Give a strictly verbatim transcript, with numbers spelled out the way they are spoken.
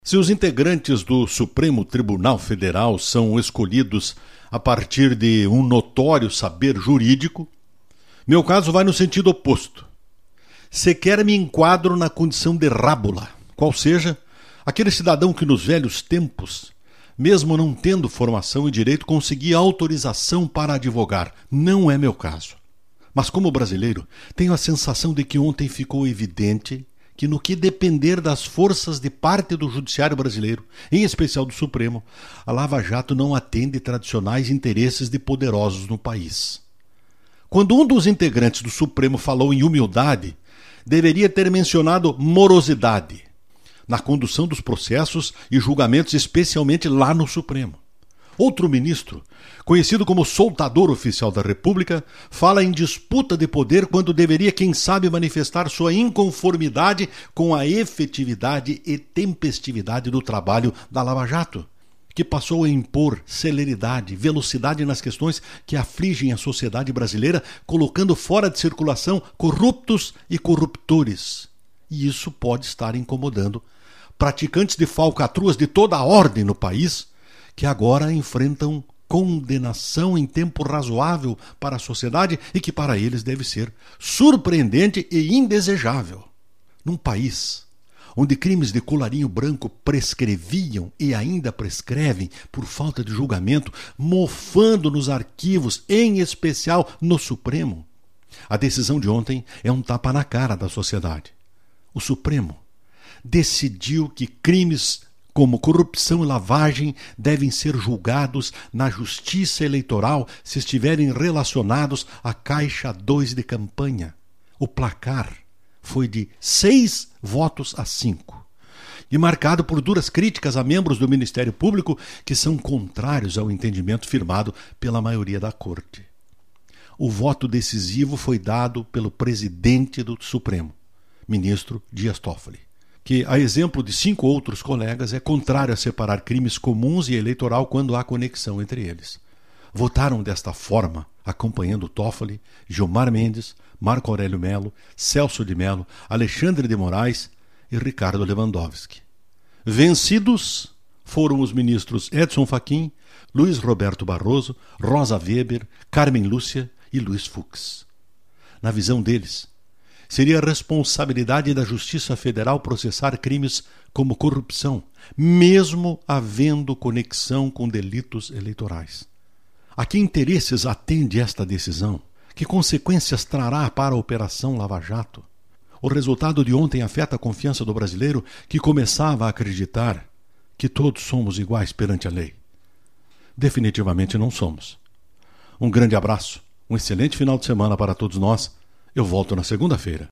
Se os integrantes do Supremo Tribunal Federal são escolhidos a partir de um notório saber jurídico, meu caso vai no sentido oposto. Sequer me enquadro na condição de rábula, qual seja, aquele cidadão que nos velhos tempos, mesmo não tendo formação e direito, conseguia autorização para advogar. Não é meu caso. Mas como brasileiro, tenho a sensação de que ontem ficou evidente que no que depender das forças de parte do judiciário brasileiro, em especial do Supremo, a Lava Jato não atende tradicionais interesses de poderosos no país. Quando um dos integrantes do Supremo falou em humildade, deveria ter mencionado morosidade na condução dos processos e julgamentos, especialmente lá no Supremo. Outro ministro, conhecido como soltador oficial da República, fala em disputa de poder quando deveria, quem sabe, manifestar sua inconformidade com a efetividade e tempestividade do trabalho da Lava Jato, que passou a impor celeridade, velocidade nas questões que afligem a sociedade brasileira, colocando fora de circulação corruptos e corruptores. E isso pode estar incomodando praticantes de falcatruas de toda a ordem no país, que agora enfrentam condenação em tempo razoável para a sociedade e que para eles deve ser surpreendente e indesejável. Num país onde crimes de colarinho branco prescreviam e ainda prescrevem por falta de julgamento, mofando nos arquivos, em especial no Supremo, a decisão de ontem é um tapa na cara da sociedade. O Supremo decidiu que crimes como corrupção e lavagem devem ser julgados na justiça eleitoral se estiverem relacionados à Caixa dois de campanha. O placar foi de seis votos a cinco e marcado por duras críticas a membros do Ministério Público que são contrários ao entendimento firmado pela maioria da Corte. O voto decisivo foi dado pelo presidente do Supremo, ministro Dias Toffoli, que, a exemplo de cinco outros colegas, é contrário a separar crimes comuns e eleitoral quando há conexão entre eles. Votaram desta forma, acompanhando Toffoli, Gilmar Mendes, Marco Aurélio Melo, Celso de Mello, Alexandre de Moraes e Ricardo Lewandowski. Vencidos foram os ministros Edson Fachin, Luiz Roberto Barroso, Rosa Weber, Carmen Lúcia e Luiz Fux. Na visão deles, seria a responsabilidade da Justiça Federal processar crimes como corrupção, mesmo havendo conexão com delitos eleitorais. A que interesses atende esta decisão? Que consequências trará para a Operação Lava Jato? O resultado de ontem afeta a confiança do brasileiro que começava a acreditar que todos somos iguais perante a lei. Definitivamente não somos. Um grande abraço, um excelente final de semana para todos nós. Eu volto na segunda-feira.